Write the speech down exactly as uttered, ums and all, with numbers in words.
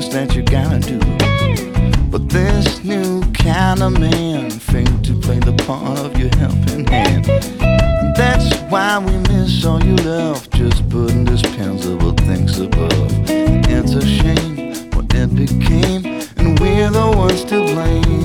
things that you gotta do. But this new kind of man failed to play the part of your helping hand. And that's why we miss all you love, just putting dispensable things above. It's a shame what it became, and we're the ones to blame.